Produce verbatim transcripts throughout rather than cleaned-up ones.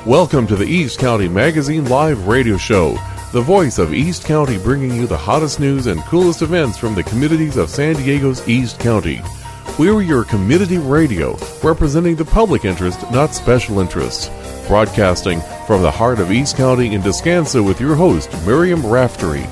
Welcome to the East County Magazine Live Radio Show, the voice of East County, bringing you the hottest news and coolest events from the communities of San Diego's East County. We're your community radio, representing the public interest, not special interests. Broadcasting from the heart of East County in Descanso with your host, Miriam Raftery.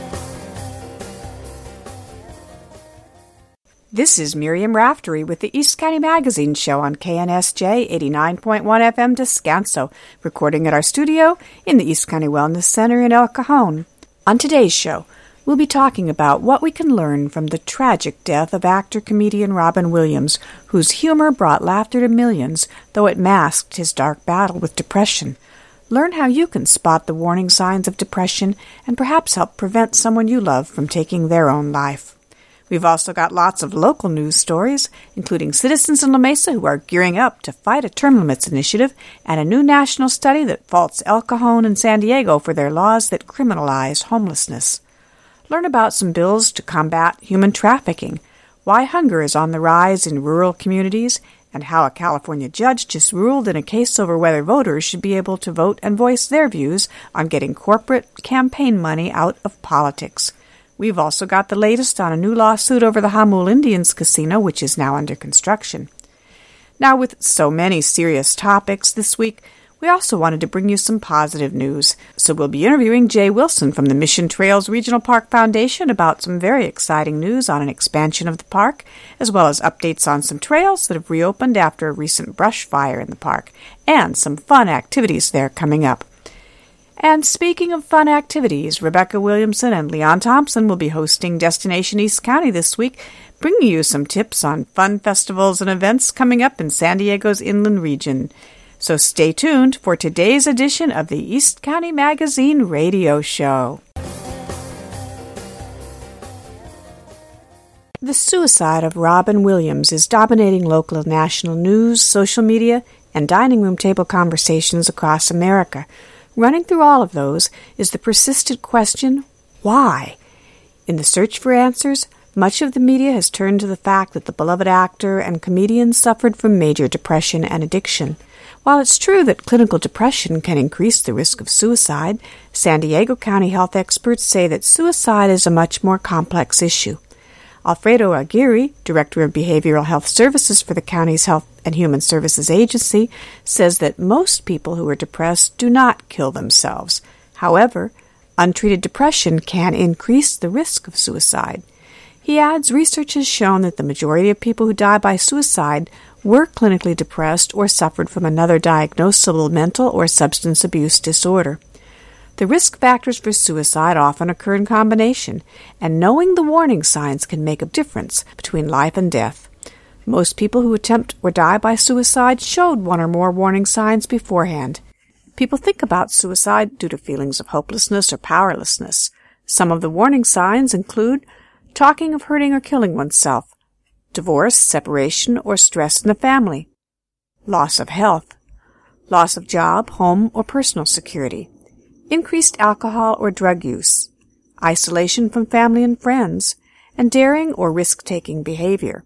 This is Miriam Raftery with the East County Magazine Show on K N S J eighty-nine point one F M Descanso, recording at our studio in the East County Wellness Center in El Cajon. On today's show, we'll be talking about what we can learn from the tragic death of actor-comedian Robin Williams, whose humor brought laughter to millions, though it masked his dark battle with depression. Learn how you can spot the warning signs of depression and perhaps help prevent someone you love from taking their own life. We've also got lots of local news stories, including citizens in La Mesa who are gearing up to fight a term limits initiative and a new national study that faults El Cajon and San Diego for their laws that criminalize homelessness. Learn about some bills to combat human trafficking, why hunger is on the rise in rural communities, and how a California judge just ruled in a case over whether voters should be able to vote and voice their views on getting corporate campaign money out of politics. We've also got the latest on a new lawsuit over the Jamul Indians Casino, which is now under construction. Now, with so many serious topics this week, we also wanted to bring you some positive news. So we'll be interviewing Jay Wilson from the Mission Trails Regional Park Foundation about some very exciting news on an expansion of the park, as well as updates on some trails that have reopened after a recent brush fire in the park, and some fun activities there coming up. And speaking of fun activities, Rebecca Williamson and Leon Thompson will be hosting Destination East County this week, bringing you some tips on fun festivals and events coming up in San Diego's inland region. So stay tuned for today's edition of the East County Magazine Radio Show. The suicide of Robin Williams is dominating local and national news, social media, and dining room table conversations across America. Running through all of those is the persistent question, why? In the search for answers, much of the media has turned to the fact that the beloved actor and comedian suffered from major depression and addiction. While it's true that clinical depression can increase the risk of suicide, San Diego County health experts say that suicide is a much more complex issue. Alfredo Aguirre, Director of Behavioral Health Services for the county's Health and Human Services Agency, says that most people who are depressed do not kill themselves. However, untreated depression can increase the risk of suicide. He adds research has shown that the majority of people who die by suicide were clinically depressed or suffered from another diagnosable mental or substance abuse disorder. The risk factors for suicide often occur in combination, and knowing the warning signs can make a difference between life and death. Most people who attempt or die by suicide showed one or more warning signs beforehand. People think about suicide due to feelings of hopelessness or powerlessness. Some of the warning signs include talking of hurting or killing oneself, divorce, separation, or stress in the family, loss of health, loss of job, home, or personal security, increased alcohol or drug use, isolation from family and friends, and daring or risk-taking behavior.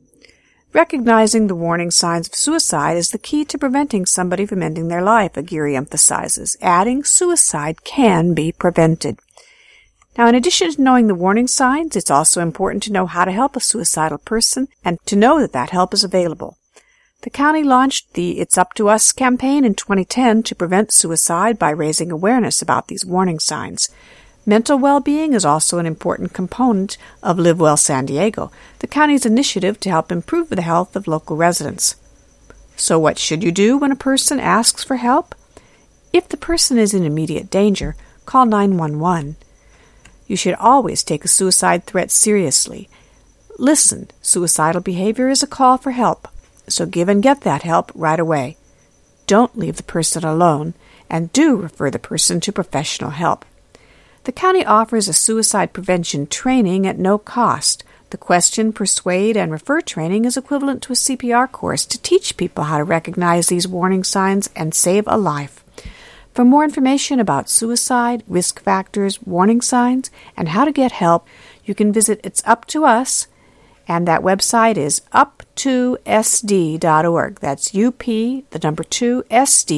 Recognizing the warning signs of suicide is the key to preventing somebody from ending their life, Aguirre emphasizes, adding suicide can be prevented. Now, in addition to knowing the warning signs, it's also important to know how to help a suicidal person and to know that that help is available. The county launched the It's Up to Us campaign in twenty ten to prevent suicide by raising awareness about these warning signs. Mental well-being is also an important component of Live Well San Diego, the county's initiative to help improve the health of local residents. So what should you do when a person asks for help? If the person is in immediate danger, call nine one one. You should always take a suicide threat seriously. Listen, suicidal behavior is a call for help, so give and get that help right away. Don't leave the person alone, and do refer the person to professional help. The county offers a suicide prevention training at no cost. The question, persuade, and refer training is equivalent to a C P R course to teach people how to recognize these warning signs and save a life. For more information about suicide, risk factors, warning signs, and how to get help, you can visit It's Up to Us, and that website is up to s d dot org. That's U P, the number two, S D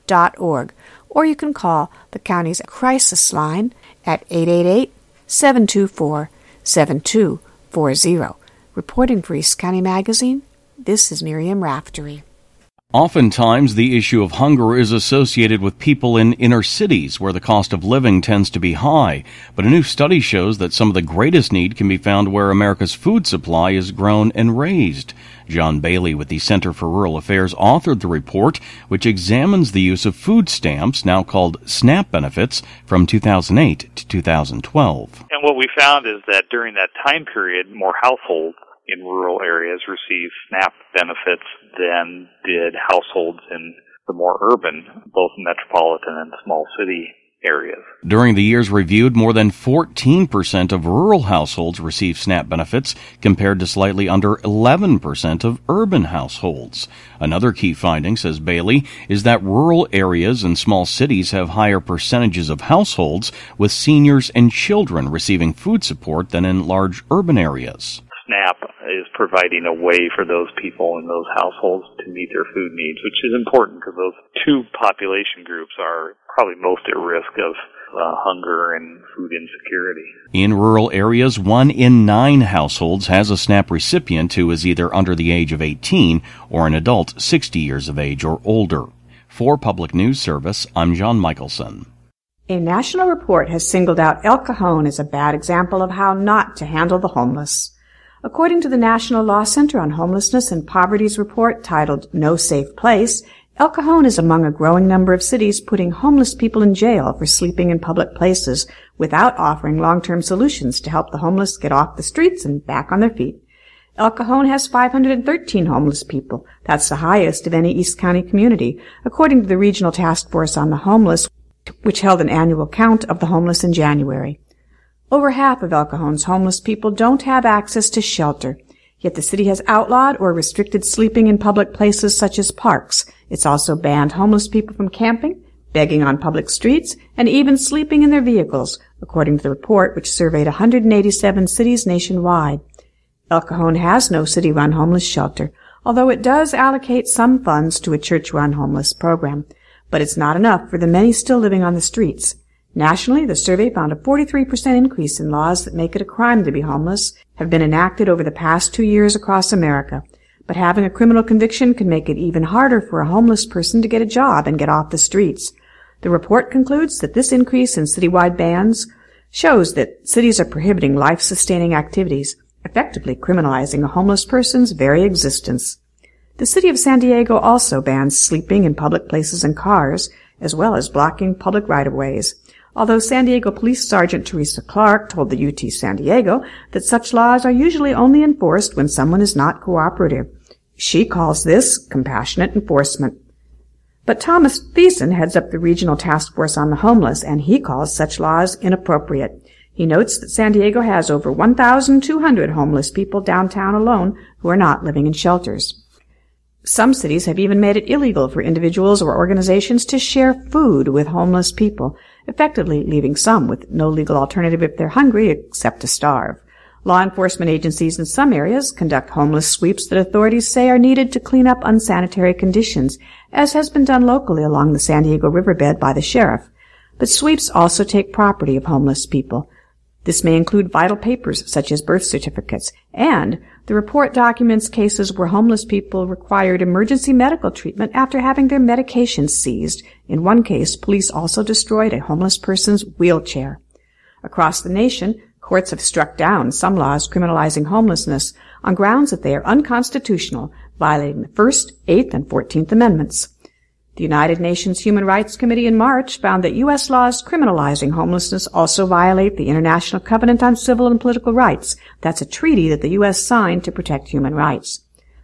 dot org, or you can call the county's crisis line at eight eight eight, seven two four, seven two four zero. Reporting for East County Magazine, this is Miriam Raftery. Oftentimes, the issue of hunger is associated with people in inner cities where the cost of living tends to be high. But a new study shows that some of the greatest need can be found where America's food supply is grown and raised. John Bailey with the Center for Rural Affairs authored the report, which examines the use of food stamps, now called SNAP benefits, from two thousand eight to two thousand twelve. And what we found is that during that time period, more households in rural areas receive SNAP benefits than did households in the more urban, both metropolitan and small city areas. During the years reviewed, more than fourteen percent of rural households receive SNAP benefits, compared to slightly under eleven percent of urban households. Another key finding, says Bailey, is that rural areas and small cities have higher percentages of households with seniors and children receiving food support than in large urban areas. SNAP is providing a way for those people in those households to meet their food needs, which is important because those two population groups are probably most at risk of uh, hunger and food insecurity. In rural areas, one in nine households has a SNAP recipient who is either under the age of eighteen or an adult sixty years of age or older. For Public News Service, I'm John Michelson. A national report has singled out El Cajon as a bad example of how not to handle the homeless. According to the National Law Center on Homelessness and Poverty's report titled No Safe Place, El Cajon is among a growing number of cities putting homeless people in jail for sleeping in public places without offering long-term solutions to help the homeless get off the streets and back on their feet. El Cajon has five hundred thirteen homeless people. That's the highest of any East County community, according to the Regional Task Force on the Homeless, which held an annual count of the homeless in January. Over half of El Cajon's homeless people don't have access to shelter, yet the city has outlawed or restricted sleeping in public places such as parks. It's also banned homeless people from camping, begging on public streets, and even sleeping in their vehicles, according to the report, which surveyed one hundred eighty-seven cities nationwide. El Cajon has no city-run homeless shelter, although it does allocate some funds to a church-run homeless program. But it's not enough for the many still living on the streets. Nationally, the survey found a forty-three percent increase in laws that make it a crime to be homeless have been enacted over the past two years across America. But having a criminal conviction can make it even harder for a homeless person to get a job and get off the streets. The report concludes that this increase in citywide bans shows that cities are prohibiting life-sustaining activities, effectively criminalizing a homeless person's very existence. The city of San Diego also bans sleeping in public places and cars, as well as blocking public right-of-ways. Although San Diego Police Sergeant Teresa Clark told the U T San Diego that such laws are usually only enforced when someone is not cooperative. She calls this compassionate enforcement. But Thomas Thiessen heads up the Regional Task Force on the Homeless, and he calls such laws inappropriate. He notes that San Diego has over one thousand two hundred homeless people downtown alone who are not living in shelters. Some cities have even made it illegal for individuals or organizations to share food with homeless people, effectively leaving some with no legal alternative if they're hungry except to starve. Law enforcement agencies in some areas conduct homeless sweeps that authorities say are needed to clean up unsanitary conditions, as has been done locally along the San Diego riverbed by the sheriff. But sweeps also take property of homeless people. This may include vital papers such as birth certificates, and the report documents cases where homeless people required emergency medical treatment after having their medications seized. In one case, police also destroyed a homeless person's wheelchair. Across the nation, courts have struck down some laws criminalizing homelessness on grounds that they are unconstitutional, violating the First, Eighth, and Fourteenth Amendments. The United Nations Human Rights Committee in March found that U S laws criminalizing homelessness also violate the International Covenant on Civil and Political Rights. That's a treaty that the U S signed to protect human rights.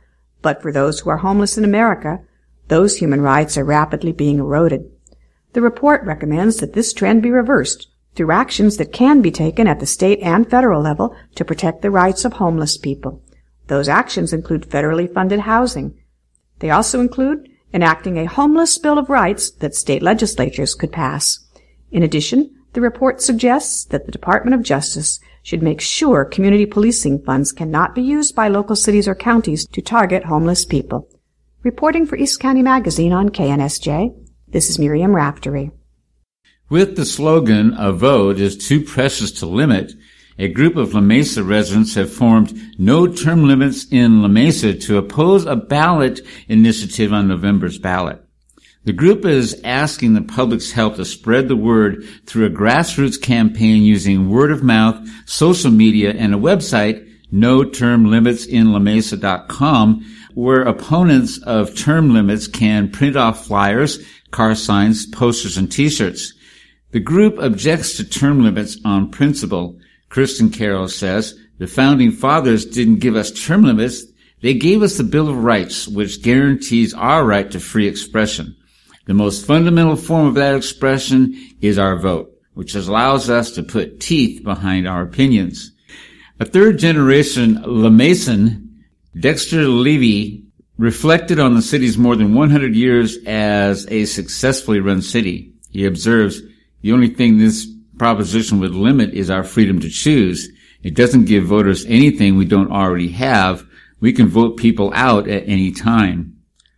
But for those who are homeless in America, those human rights are rapidly being eroded. The report recommends that this trend be reversed through actions that can be taken at the state and federal level to protect the rights of homeless people. Those actions include federally funded housing. They also include enacting a homeless Bill of Rights that state legislatures could pass. In addition, the report suggests that the Department of Justice should make sure community policing funds cannot be used by local cities or counties to target homeless people. Reporting for East County Magazine on K N S J, This is Miriam Raftery. With the slogan, "A vote is too precious to limit," a group of La Mesa residents have formed No Term Limits in La Mesa to oppose a ballot initiative on November's ballot. The group is asking the public's help to spread the word through a grassroots campaign using word of mouth, social media, and a website, no term limits in la mesa dot com, where opponents of term limits can print off flyers, car signs, posters, and t-shirts. The group objects to term limits on principle. Kristen Carroll says, "The founding fathers didn't give us term limits. They gave us the Bill of Rights, which guarantees our right to free expression. The most fundamental form of that expression is our vote, which allows us to put teeth behind our opinions." A third-generation La Mesan, Dexter Levy, reflected on the city's more than one hundred years as a successfully run city. He observes, "The only thing this proposition would limit is our freedom to choose. It doesn't give voters anything we don't already have. We can vote people out at any time."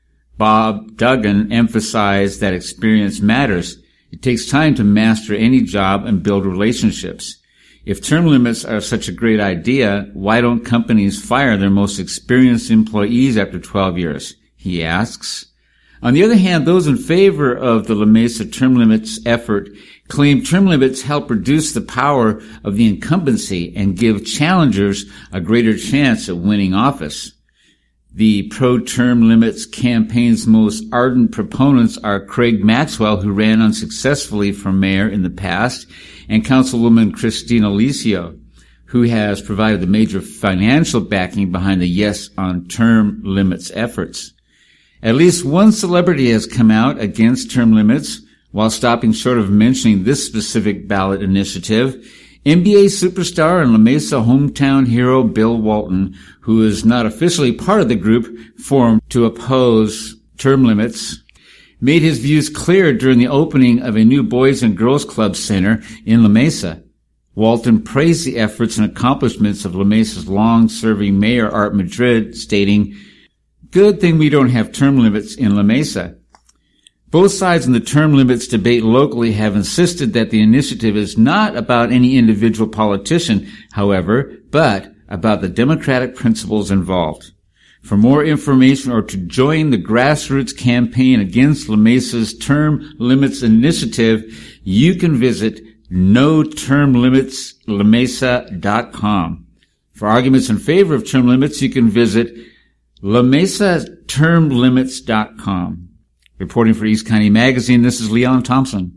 Bob Duggan emphasized that experience matters. It takes time to master any job and build relationships. If term limits are such a great idea, why don't companies fire their most experienced employees after twelve years? He asks. On the other hand, those in favor of the La Mesa term limits effort claim term limits help reduce the power of the incumbency and give challengers a greater chance at winning office. The pro-term limits campaign's most ardent proponents are Craig Maxwell, who ran unsuccessfully for mayor in the past, and Councilwoman Christina Licio, who has provided the major financial backing behind the Yes on Term Limits efforts. At least one celebrity has come out against term limits, while stopping short of mentioning this specific ballot initiative. N B A superstar and La Mesa hometown hero Bill Walton, who is not officially part of the group formed to oppose term limits, made his views clear during the opening of a new Boys and Girls Club Center in La Mesa. Walton praised the efforts and accomplishments of La Mesa's long-serving mayor Art Madrid, stating, "Good thing we don't have term limits in La Mesa." Both sides in the term limits debate locally have insisted that the initiative is not about any individual politician, however, but about the democratic principles involved. For more information or to join the grassroots campaign against La Mesa's term limits initiative, you can visit no term limits la mesa dot com. For arguments in favor of term limits, you can visit la mesa term limits dot com. Reporting for East County Magazine, this is Leon Thompson.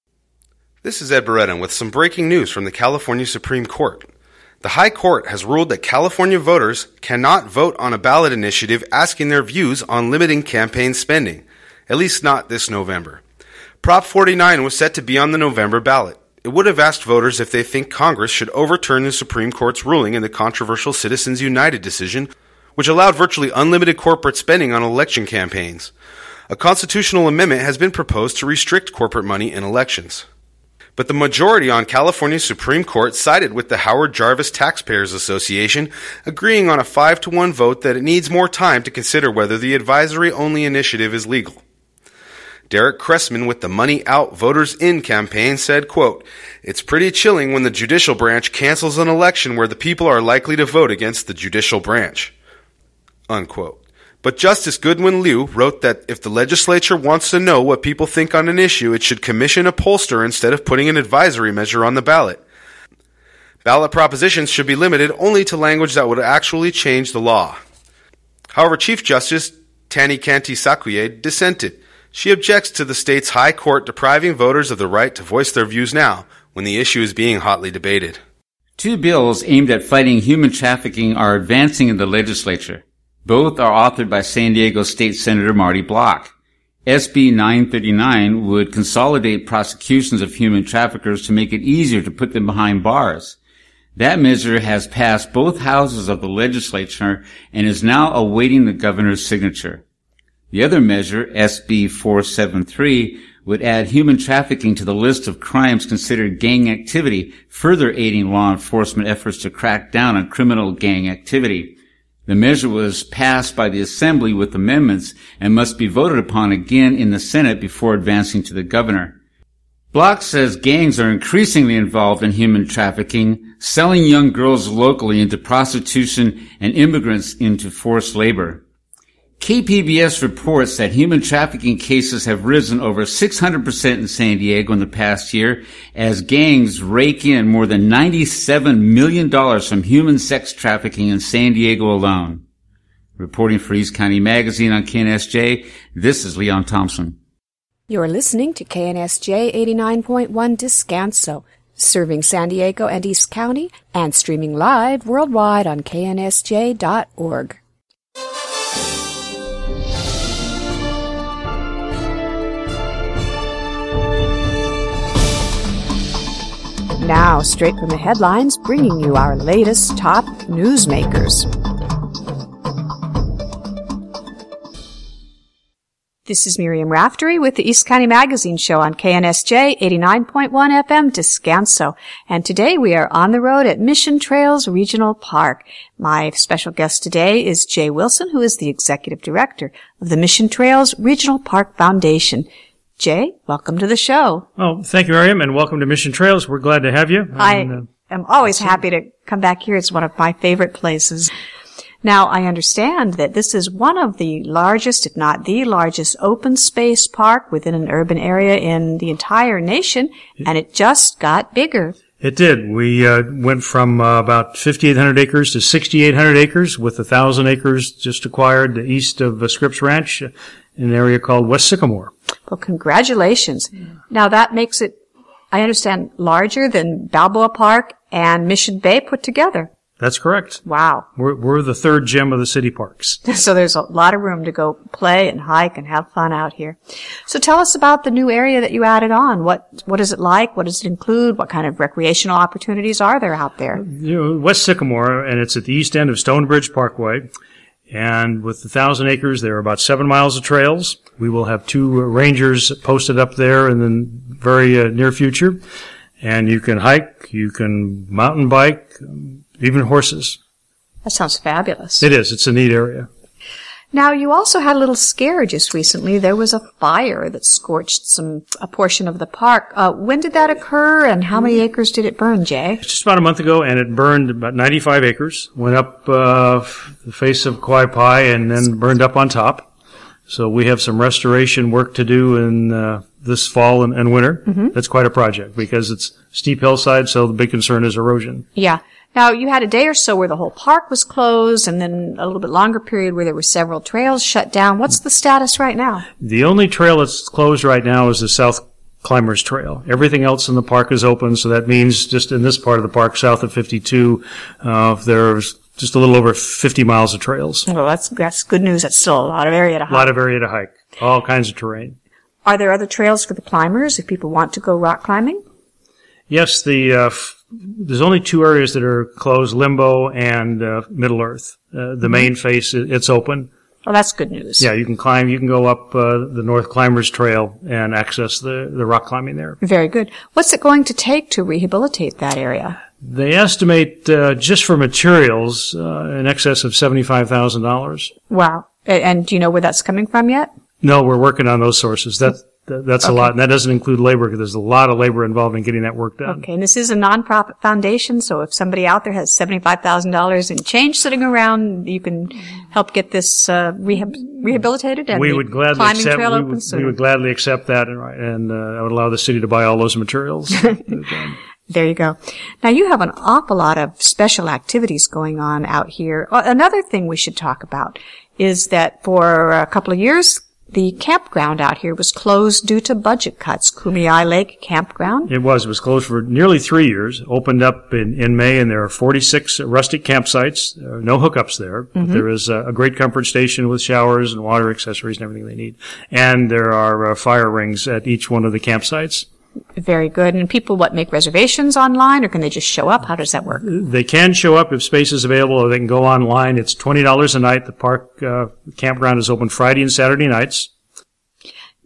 This is Ed Beretta with some breaking news from the California Supreme Court. The High Court has ruled that California voters cannot vote on a ballot initiative asking their views on limiting campaign spending, at least not this November. Prop forty-nine was set to be on the November ballot. It would have asked voters if they think Congress should overturn the Supreme Court's ruling in the controversial Citizens United decision, which allowed virtually unlimited corporate spending on election campaigns. A constitutional amendment has been proposed to restrict corporate money in elections. But the majority on California's Supreme Court sided with the Howard Jarvis Taxpayers Association, agreeing on a five to one vote that it needs more time to consider whether the advisory-only initiative is legal. Derek Cressman with the Money Out, Voters In campaign said, quote, "It's pretty chilling when the judicial branch cancels an election where the people are likely to vote against the judicial branch." Unquote. But Justice Goodwin Liu wrote that if the legislature wants to know what people think on an issue, it should commission a pollster instead of putting an advisory measure on the ballot. Ballot propositions should be limited only to language that would actually change the law. However, Chief Justice Tani Kanti Sakuye dissented. She objects to the state's high court depriving voters of the right to voice their views now, when the issue is being hotly debated. Two bills aimed at fighting human trafficking are advancing in the legislature. Both are authored by San Diego State Senator Marty Block. S B nine thirty-nine would consolidate prosecutions of human traffickers to make it easier to put them behind bars. That measure has passed both houses of the legislature and is now awaiting the governor's signature. The other measure, S B four seventy-three, would add human trafficking to the list of crimes considered gang activity, further aiding law enforcement efforts to crack down on criminal gang activity. The measure was passed by the Assembly with amendments and must be voted upon again in the Senate before advancing to the governor. Block says gangs are increasingly involved in human trafficking, selling young girls locally into prostitution and immigrants into forced labor. K P B S reports that human trafficking cases have risen over six hundred percent in San Diego in the past year as gangs rake in more than ninety-seven million dollars from human sex trafficking in San Diego alone. Reporting for East County Magazine on K N S J, this is Leon Thompson. You're listening to K N S J eighty-nine point one Descanso, serving San Diego and East County and streaming live worldwide on K N S J dot org. Now, straight from the headlines, bringing you our latest top newsmakers. This is Miriam Raftery with the East County Magazine Show on K N S J eighty-nine point one F M Descanso. And today we are on the road at Mission Trails Regional Park. My special guest today is Jay Wilson, who is the Executive Director of the Mission Trails Regional Park Foundation. Jay, welcome to the show. Oh, thank you, Miriam, and welcome to Mission Trails. We're glad to have you. I and, uh, am always happy to come back here. It's one of my favorite places. Now, I understand that this is one of the largest, if not the largest, open space park within an urban area in the entire nation, and it just got bigger. It did. We uh, went from uh, about fifty-eight hundred acres to sixty-eight hundred acres, with one thousand acres just acquired east of uh, Scripps Ranch in an area called West Sycamore. Well, congratulations. Yeah. Now, that makes it, I understand, larger than Balboa Park and Mission Bay put together. That's correct. Wow. We're, we're the third gem of the city parks. So there's a lot of room to go play and hike and have fun out here. So tell us about the new area that you added on. What, what is it like? What does it include? What kind of recreational opportunities are there out there? You know, West Sycamore, and it's at the east end of Stonebridge Parkway. And with the thousand acres, there are about seven miles of trails. We will have two rangers posted up there in the very uh, near future. And you can hike, you can mountain bike, even horses. That sounds fabulous. It is. It's a neat area. Now, you also had a little scare just recently. There was a fire that scorched some a portion of the park. Uh, when did that occur, and how many acres did it burn, Jay? Just about a month ago, and it burned about ninety-five acres. Went up uh, the face of Kauai Pai and then burned up on top. So we have some restoration work to do in uh, this fall and, and winter. Mm-hmm. That's quite a project because it's steep hillside, so the big concern is erosion. Yeah. Now, you had a day or so where the whole park was closed, and then a little bit longer period where there were several trails shut down. What's the status right now? The only trail that's closed right now is the South Climbers Trail. Everything else in the park is open, so that means just in this part of the park, south of fifty-two, uh, there's just a little over fifty miles of trails. Well, that's that's good news. That's still a lot of area to hike. A lot of area to hike. All kinds of terrain. Are there other trails for the climbers if people want to go rock climbing? Yes, the uh, f- there's only two areas that are closed, Limbo and uh, Middle Earth. Uh, the mm-hmm. main face, it's open. Well, that's good news. Yeah, you can climb. You can go up uh, the North Climbers Trail and access the, the rock climbing there. Very good. What's it going to take to rehabilitate that area? They estimate uh, just for materials uh, in excess of seventy-five thousand dollars. Wow. And do you know where that's coming from yet? No, we're working on those sources. That, that That's okay. A lot, and that doesn't include labor because there's a lot of labor involved in getting that work done. Okay, and this is a nonprofit foundation, so if somebody out there has seventy-five thousand dollars in change sitting around, you can help get this uh, rehab- rehabilitated and we the would gladly climbing accept, trail we open would, soon. We would gladly accept that, and, and uh, I would allow the city to buy all those materials. There you go. Now, you have an awful lot of special activities going on out here. Another thing we should talk about is that for a couple of years, the campground out here was closed due to budget cuts. Kumeyaay Lake Campground. It was. It was closed for nearly three years. Opened up in, in May, and there are forty-six rustic campsites. There are no hookups there. Mm-hmm. But there is a, a great comfort station with showers and water accessories and everything they need. And there are uh, fire rings at each one of the campsites. Very good. And people, what, make reservations online, or can they just show up? How does that work? They can show up if space is available, or they can go online. It's twenty dollars a night. The park uh, campground is open Friday and Saturday nights.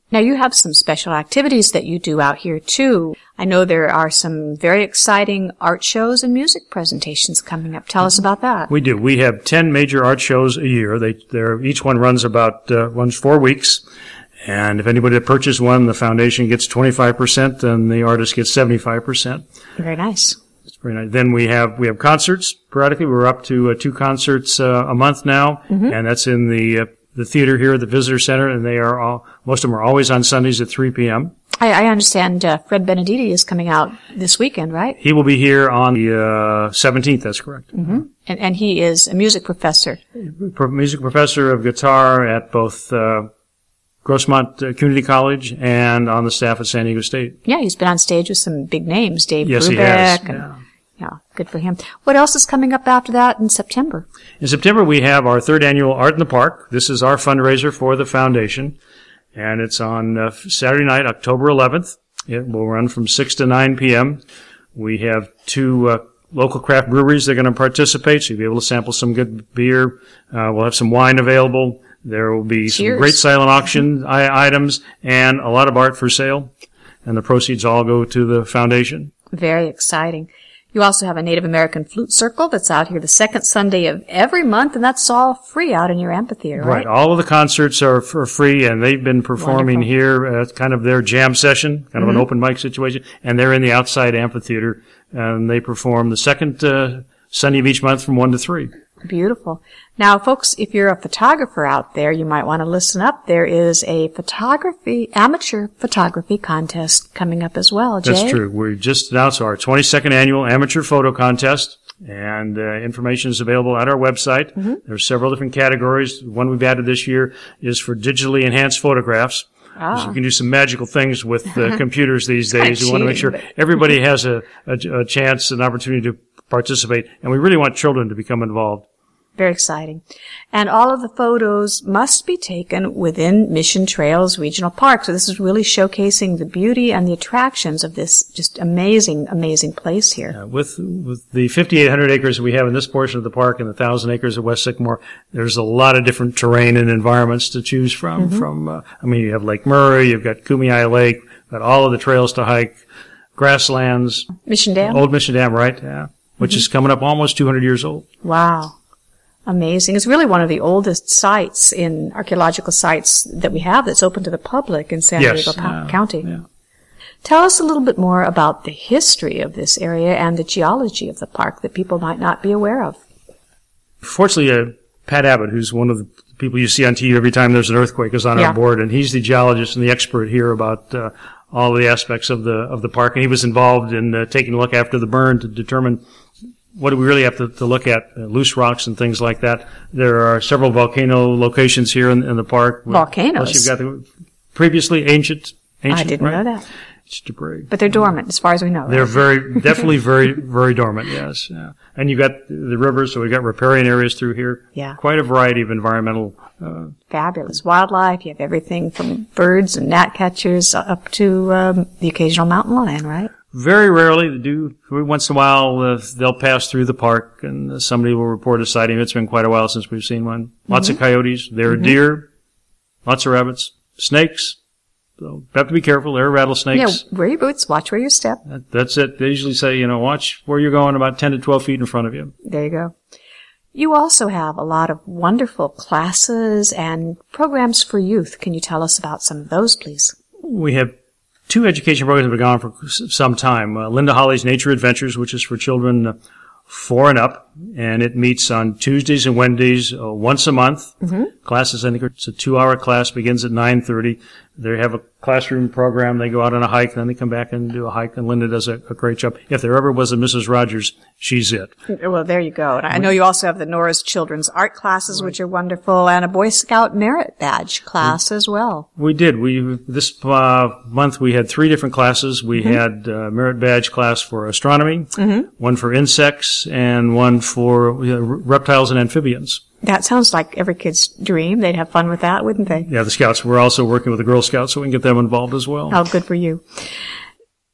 Now, you have some special activities that you do out here, too. I know there are some very exciting art shows and music presentations coming up. Tell us about that. We do. We have ten major art shows a year. They, they're, each one runs about, uh, runs four weeks. And if anybody that purchases one, the foundation gets twenty-five percent and the artist gets seventy-five percent. Very nice. It's very nice. Then we have, we have concerts periodically. We're up to uh, two concerts uh, a month now. Mm-hmm. And that's in the, uh, the theater here at the Visitor Center, and they are all, most of them are always on Sundays at three p.m. I, I understand uh, Fred Benedetti is coming out this weekend, right? He will be here on the uh, seventeenth, that's correct. Mm-hmm. And, and he is a music professor. Pro- music professor of guitar at both uh, Grossmont uh, Community College and on the staff at San Diego State. Yeah, he's been on stage with some big names, Dave yes, Brubeck. He has. And, yeah. yeah, good for him. What else is coming up after that in September? In September, we have our third annual Art in the Park. This is our fundraiser for the foundation, and it's on uh, Saturday night, October eleventh. It will run from six to nine p.m. We have two uh, local craft breweries that are going to participate, so you'll be able to sample some good beer. Uh, we'll have some wine available. There will be Cheers. some great silent auction I- items and a lot of art for sale, and the proceeds all go to the foundation. Very exciting. You also have a Native American Flute Circle that's out here the second Sunday of every month, and that's all free out in your amphitheater, right? Right. All of the concerts are for free, and they've been performing Wonderful. here at kind of their jam session, kind of Mm-hmm. an open mic situation, and they're in the outside amphitheater, and they perform the second uh, Sunday of each month from one to three. Beautiful. Now, folks, if you're a photographer out there, you might want to listen up. There is a photography, amateur photography contest coming up as well, Jay. That's true. We just announced our twenty-second annual amateur photo contest, and uh, information is available at our website. Mm-hmm. There are several different categories. The one we've added this year is for digitally enhanced photographs. Ah. So you can do some magical things with uh, computers these days. We want to make sure cheating, but- everybody has a, a, a chance, an opportunity to participate, and we really want children to become involved. Very exciting. And all of the photos must be taken within Mission Trails Regional Park. So this is really showcasing the beauty and the attractions of this just amazing, amazing place here. Uh, with with the fifty-eight hundred acres we have in this portion of the park and the one thousand acres of West Sycamore, there's a lot of different terrain and environments to choose from. Mm-hmm. From uh, I mean, you have Lake Murray, you've got Kumeyaay Lake, got all of the trails to hike, grasslands. Mission Dam? Old Mission Dam, right? Yeah. Which mm-hmm. is coming up almost two hundred years old. Wow. Amazing. It's really one of the oldest sites in archaeological sites that we have that's open to the public in San yes, Diego uh, County. Yeah. Tell us a little bit more about the history of this area and the geology of the park that people might not be aware of. Fortunately, uh, Pat Abbott, who's one of the people you see on T V every time there's an earthquake, is on yeah. our board, and he's the geologist and the expert here about uh, all of the aspects of the of the park. And he was involved in uh, taking a look after the burn to determine what do we really have to, to look at, uh, loose rocks and things like that. There are several volcano locations here in, in the park. Volcanoes? Plus you've got the previously ancient, ancient I didn't right? know that. It's debris. But they're dormant, as far as we know. They're right? very, definitely very, very dormant, yes. Yeah. And you've got the rivers, so we've got riparian areas through here. Yeah. Quite a variety of environmental. Uh, Fabulous. Wildlife, you have everything from birds and gnatcatchers up to um, the occasional mountain lion, right? Very rarely, they do, every once in a while, uh, they'll pass through the park and uh, somebody will report a sighting. It's been quite a while since we've seen one. Lots mm-hmm. of coyotes. There are mm-hmm. deer, lots of rabbits, snakes. So have to be careful. There are rattlesnakes. Yeah, wear your boots, watch where you step. That, that's it. They usually say, you know, watch where you're going about ten to twelve feet in front of you. There you go. You also have a lot of wonderful classes and programs for youth. Can you tell us about some of those, please? We have two education programs that have been gone for some time. Uh, Linda Holly's Nature Adventures, which is for children uh, four and up, and it meets on Tuesdays and Wednesdays uh, once a month. Mm-hmm. Classes, I think it's a two-hour class, begins at nine thirty. They have a classroom program. They go out on a hike, then they come back and do a hike, and Linda does a, a great job. If there ever was a Missus Rogers, she's it. Well, there you go. And I know you also have the Norris Children's Art classes, which are wonderful, and a Boy Scout Merit Badge class as well. We did. We This uh, month we had three different classes. We mm-hmm. had a Merit Badge class for astronomy, mm-hmm. one for insects, and one for uh, reptiles and amphibians. That sounds like every kid's dream. They'd have fun with that, wouldn't they? Yeah, the Scouts. We're also working with the Girl Scouts, so we can get them involved as well. Oh, good for you.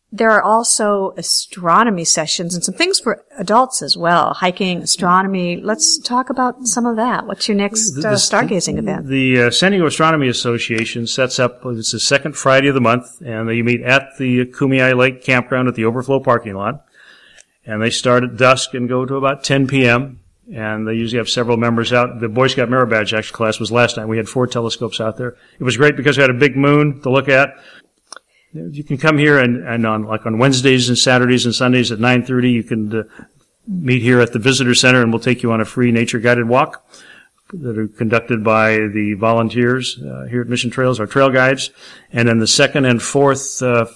There are also astronomy sessions and some things for adults as well, hiking, astronomy. Let's talk about some of that. What's your next uh, stargazing event? The uh, San Diego Astronomy Association sets up, it's the second Friday of the month, and they meet at the Kumeyaay Lake Campground at the Overflow parking lot. And they start at dusk and go to about ten p.m., and they usually have several members out. The Boy Scout Merit Badge actually class was last night. We had four telescopes out there. It was great because we had a big moon to look at. You can come here and, and on, like on Wednesdays and Saturdays and Sundays at nine thirty, you can uh, meet here at the Visitor Center, and we'll take you on a free nature-guided walk that are conducted by the volunteers uh, here at Mission Trails, our trail guides. And then the second and fourth uh,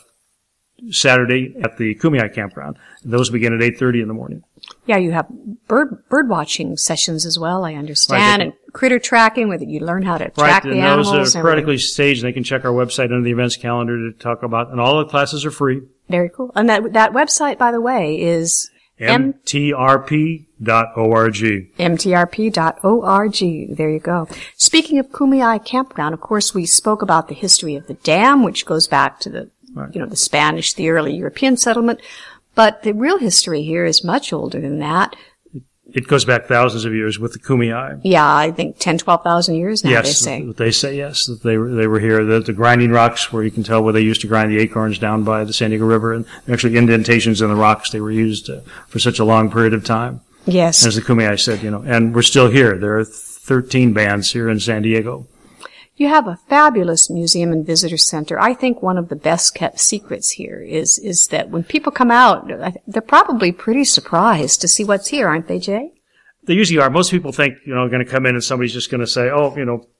Saturday at the Kumeyaay Campground. Those begin at eight thirty in the morning. Yeah, you have bird bird watching sessions as well, I understand, right, and critter tracking, where you learn how to right, track the animals. Right, and those are periodically staged, and they can check our website under the events calendar to talk about, and all the classes are free. Very cool. And that that website, by the way, is M T R P dot org. M T R P dot org. There you go. Speaking of Kumeyaay Campground, of course, we spoke about the history of the dam, which goes back to the, right. you know, the Spanish, the early European settlement. But the real history here is much older than that. It goes back thousands of years with the Kumeyaay. Yeah, I think ten, twelve thousand years now, yes, they say. Yes, they say, yes, that they were, they were here. The, the grinding rocks, where you can tell where they used to grind the acorns down by the San Diego River, and actually indentations in the rocks. They were used uh, for such a long period of time. Yes. As the Kumeyaay said, you know, and we're still here. There are thirteen bands here in San Diego. You have a fabulous museum and visitor center. I think one of the best kept secrets here is is that when people come out, they're probably pretty surprised to see what's here, aren't they, Jay? They usually are. Most people think, you know, going to come in and somebody's just going to say, oh, you know,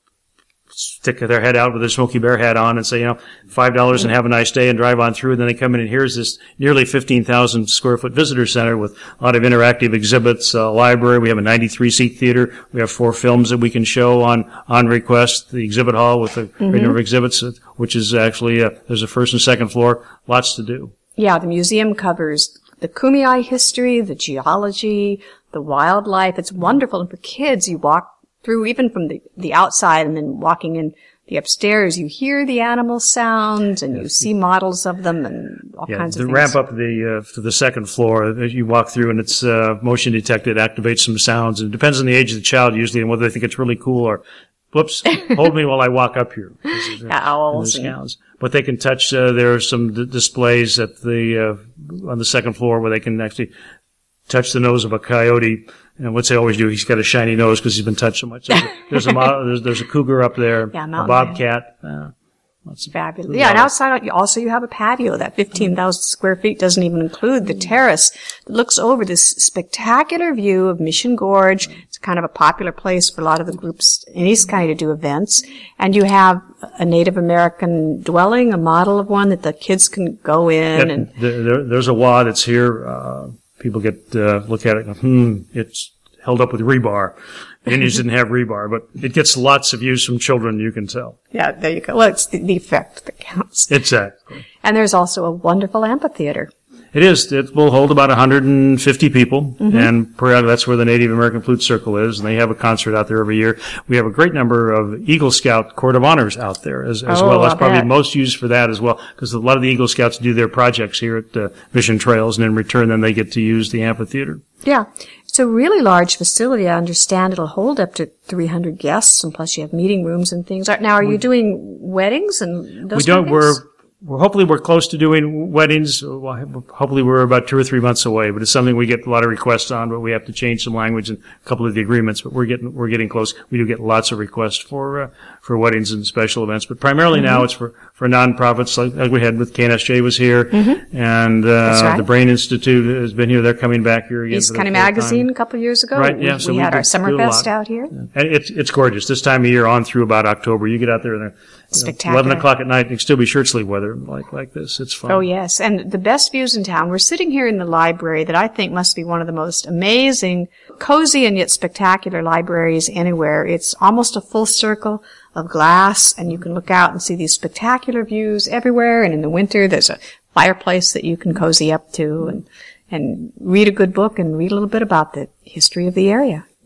stick their head out with their Smokey Bear hat on and say, you know, five dollars and have a nice day and drive on through. And then they come in and here's this nearly fifteen thousand square foot visitor center with a lot of interactive exhibits, a library. We have a ninety-three seat theater. We have four films that we can show on, on request. The exhibit hall with a mm-hmm. great number of exhibits, which is actually, uh, there's a first and second floor. Lots to do. Yeah, the museum covers the Kumeyaay history, the geology, the wildlife. It's wonderful. And for kids, you walk through even from the, the outside and then walking in the upstairs, you hear the animal sounds and yes. you see models of them and all yeah, kinds of the things. Ramp up the, uh, to the second floor, as you walk through and it's, uh, motion detected, activates some sounds. And it depends on the age of the child usually and whether they think it's really cool or, whoops, hold me while I walk up here. Yeah, owls. And, but they can touch, uh, there are some d- displays at the, uh, on the second floor where they can actually touch the nose of a coyote. And what's they always do? He's got a shiny nose because he's been touched so much. So there's a there's, there's a cougar up there, yeah, a bobcat. Uh, That's fabulous. Yeah, and outside also you have a patio. That fifteen thousand square feet doesn't even include the terrace that looks over this spectacular view of Mission Gorge. It's kind of a popular place for a lot of the groups in East County to do events. And you have a Native American dwelling, a model of one that the kids can go in. Yeah, and there, there's a wad that's here. Uh, People get, uh, look at it and go, hmm, it's held up with rebar. The Indians didn't have rebar, but it gets lots of use from children, you can tell. Yeah, there you go. Well, it's the, the effect that counts. Exactly. And there's also a wonderful amphitheater. It is. It will hold about one hundred fifty people, mm-hmm. and periodically that's where the Native American Flute Circle is, and they have a concert out there every year. We have a great number of Eagle Scout Court of Honors out there as, as oh, well. That's I'll probably bet. most used for that as well, because a lot of the Eagle Scouts do their projects here at uh, Mission Trails, and in return then they get to use the amphitheater. Yeah. It's a really large facility. I understand it'll hold up to three hundred guests, and plus you have meeting rooms and things. Now, are you doing weddings and those We don't. kind of things? We're We're hopefully we're close to doing weddings. Hopefully we're about two or three months away, but it's something we get a lot of requests on. But we have to change some language in a couple of the agreements. But we're getting we're getting close. We do get lots of requests for uh, for weddings and special events. But primarily mm-hmm. now it's for for nonprofits like, like we had with K N S J was here, mm-hmm. and uh, right. the Brain Institute has been here. They're coming back here again. East County Magazine time. A couple of years ago. Right. Yeah. We, so we, we had do, our Summerfest out here. Yeah. And it's it's gorgeous this time of year on through about October. You get out there and spectacular. eleven o'clock at night. It can still be shirt sleeve weather like like this. It's fun. Oh, yes. And the best views in town. We're sitting here in the library that I think must be one of the most amazing, cozy, and yet spectacular libraries anywhere. It's almost a full circle of glass, and you can look out and see these spectacular views everywhere. And in the winter, there's a fireplace that you can cozy up to and, and read a good book and read a little bit about the history of the area.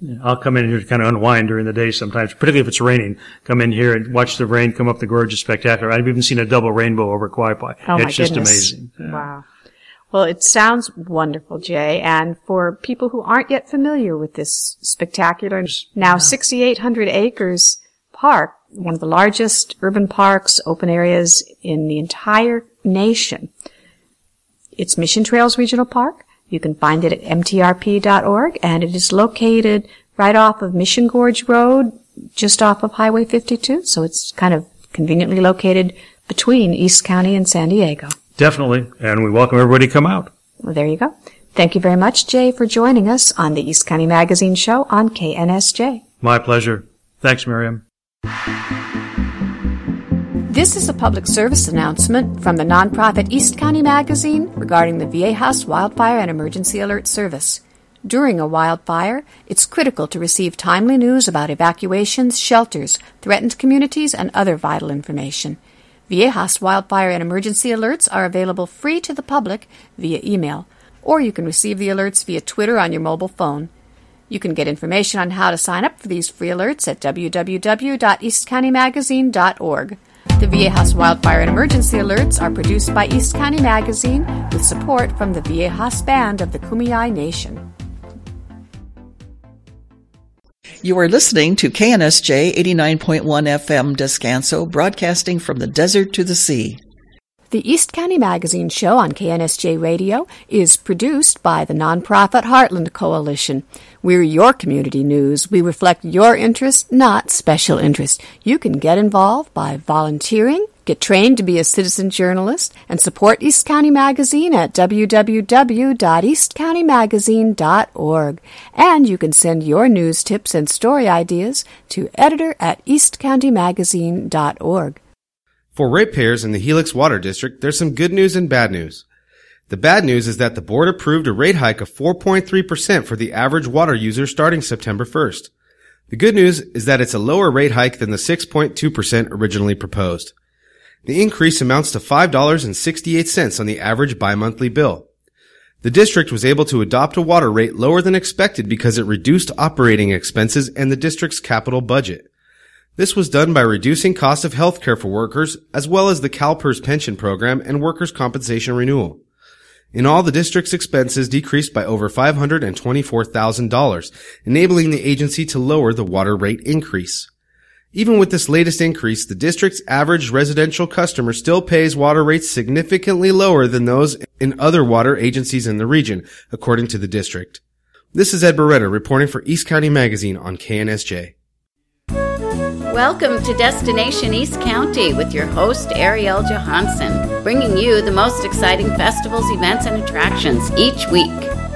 I'll come in here to kind of unwind during the day sometimes, particularly if it's raining. Come in here and watch the rain come up the gorge. It's spectacular. I've even seen a double rainbow over Quaipai. Oh, my It's just goodness. amazing. Yeah. Wow. Well, it sounds wonderful, Jay. And for people who aren't yet familiar with this spectacular, now six thousand eight hundred acres park, one of the largest urban parks, open areas in the entire nation. It's Mission Trails Regional Park. You can find it at M T R P dot org, and it is located right off of Mission Gorge Road, just off of Highway fifty-two. So it's kind of conveniently located between East County and San Diego. Definitely. And we welcome everybody to come out. Well, there you go. Thank you very much, Jay, for joining us on the East County Magazine Show on K N S J. My pleasure. Thanks, Miriam. This is a public service announcement from the nonprofit East County Magazine regarding the Viejas Wildfire and Emergency Alert Service. During a wildfire, it's critical to receive timely news about evacuations, shelters, threatened communities, and other vital information. Viejas Wildfire and Emergency Alerts are available free to the public via email, or you can receive the alerts via Twitter on your mobile phone. You can get information on how to sign up for these free alerts at w w w dot east county magazine dot org. The Viejas Wildfire and Emergency Alerts are produced by East County Magazine with support from the Viejas Band of the Kumeyaay Nation. You are listening to K N S J eighty-nine point one F M Descanso, broadcasting from the desert to the sea. The East County Magazine Show on K N S J Radio is produced by the nonprofit Heartland Coalition. We're your community news. We reflect your interest, not special interest. You can get involved by volunteering, get trained to be a citizen journalist, and support East County Magazine at w w w dot east county magazine dot org. And you can send your news tips and story ideas to editor at east county magazine dot org. For ratepayers in the Helix Water District, there's some good news and bad news. The bad news is that the board approved a rate hike of four point three percent for the average water user starting September first. The good news is that it's a lower rate hike than the six point two percent originally proposed. The increase amounts to five dollars and sixty-eight cents on the average bi-monthly bill. The district was able to adopt a water rate lower than expected because it reduced operating expenses and the district's capital budget. This was done by reducing costs of health care for workers, as well as the CalPERS pension program and workers' compensation renewal. In all, the district's expenses decreased by over five hundred twenty-four thousand dollars, enabling the agency to lower the water rate increase. Even with this latest increase, the district's average residential customer still pays water rates significantly lower than those in other water agencies in the region, according to the district. This is Ed Beretta reporting for East County Magazine on K N S J. Welcome to Destination East County with your host, Ariel Johansson, bringing you the most exciting festivals, events, and attractions each week.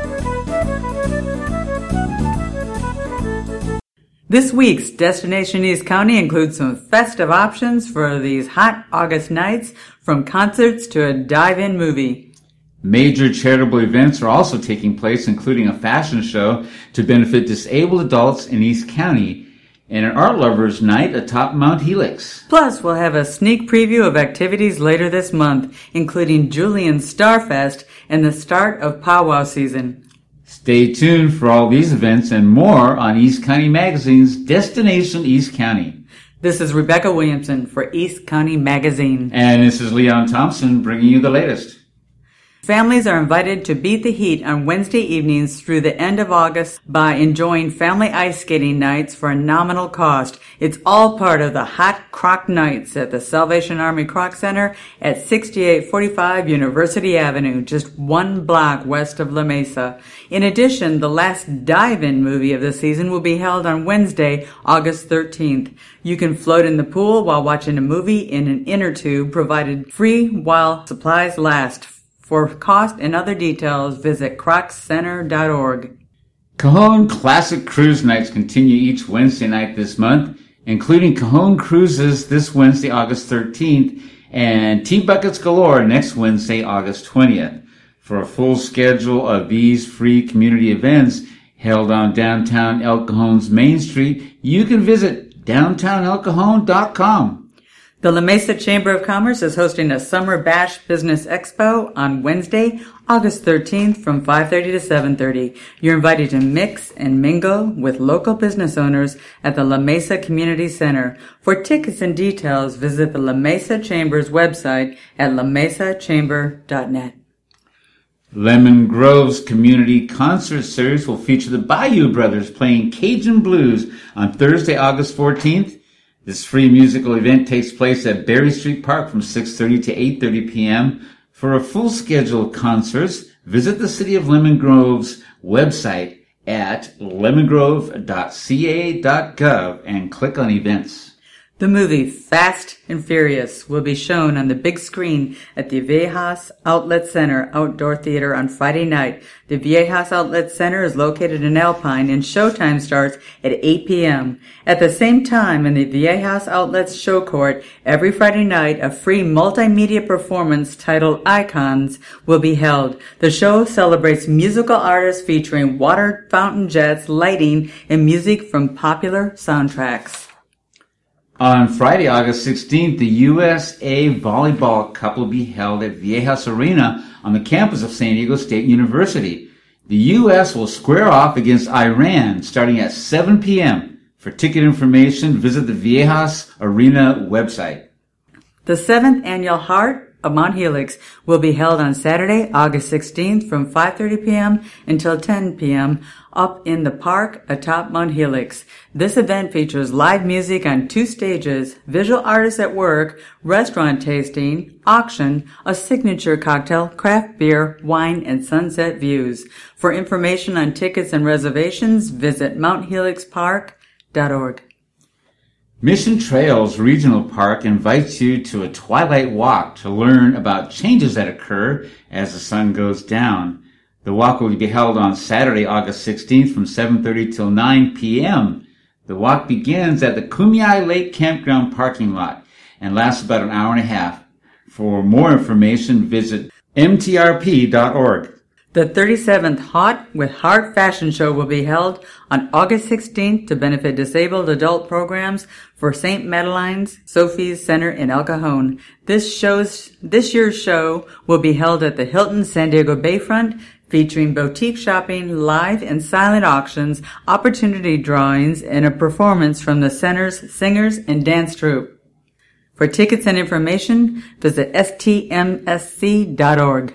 This week's Destination East County includes some festive options for these hot August nights, from concerts to a dive-in movie. Major charitable events are also taking place, including a fashion show to benefit disabled adults in East County, and an art lovers night atop Mount Helix. Plus, we'll have a sneak preview of activities later this month, including Julian's Starfest and the start of powwow season. Stay tuned for all these events and more on East County Magazine's Destination East County. This is Rebecca Williamson for East County Magazine. And this is Leon Thompson bringing you the latest. Families are invited to beat the heat on Wednesday evenings through the end of August by enjoying family ice skating nights for a nominal cost. It's all part of the Hot Croc Nights at the Salvation Army Croc Center at sixty-eight forty-five University Avenue, just one block west of La Mesa. In addition, the last dive-in movie of the season will be held on Wednesday, August thirteenth. You can float in the pool while watching a movie in an inner tube, provided free while supplies last. For cost and other details, visit croc center dot org. Cajon Classic Cruise Nights continue each Wednesday night this month, including Cajon Cruises this Wednesday, August thirteenth, and T-Buckets Galore next Wednesday, August twentieth. For a full schedule of these free community events held on downtown El Cajon's Main Street, you can visit downtown el cajon dot com. The La Mesa Chamber of Commerce is hosting a Summer Bash Business Expo on Wednesday, August thirteenth from five thirty to seven thirty. You're invited to mix and mingle with local business owners at the La Mesa Community Center. For tickets and details, visit the La Mesa Chamber's website at la mesa chamber dot net. Lemon Grove's Community Concert Series will feature the Bayou Brothers playing Cajun Blues on Thursday, August fourteenth. This free musical event takes place at Berry Street Park from six thirty to eight thirty p.m. For a full schedule of concerts, visit the City of Lemon Grove's website at lemon grove dot c a dot gov and click on events. The movie Fast and Furious will be shown on the big screen at the Viejas Outlet Center Outdoor Theater on Friday night. The Viejas Outlet Center is located in Alpine and showtime starts at eight p.m. At the same time, in the Viejas Outlet's show court, every Friday night, a free multimedia performance titled Icons will be held. The show celebrates musical artists featuring water fountain jets, lighting, and music from popular soundtracks. On Friday, August sixteenth, the U S A Volleyball Cup will be held at Viejas Arena on the campus of San Diego State University. The U S will square off against Iran starting at seven p.m. For ticket information, visit the Viejas Arena website. The seventh Annual Heart of Mount Helix will be held on Saturday, August sixteenth from five thirty p.m. until ten p.m. up in the park atop Mount Helix. This event features live music on two stages, visual artists at work, restaurant tasting, auction, a signature cocktail, craft beer, wine, and sunset views. For information on tickets and reservations, visit mount helix park dot org. Mission Trails Regional Park invites you to a twilight walk to learn about changes that occur as the sun goes down. The walk will be held on Saturday, August sixteenth from seven thirty till nine p.m. The walk begins at the Kumeyaay Lake Campground parking lot and lasts about an hour and a half. For more information, visit m t r p dot org. The thirty-seventh Hot with Heart Fashion Show will be held on August sixteenth to benefit disabled adult programs for Saint Madeline's Sophie's Center in El Cajon. This show's, this year's show will be held at the Hilton San Diego Bayfront, featuring boutique shopping, live and silent auctions, opportunity drawings, and a performance from the center's singers and dance troupe. For tickets and information, visit s t m s c dot org.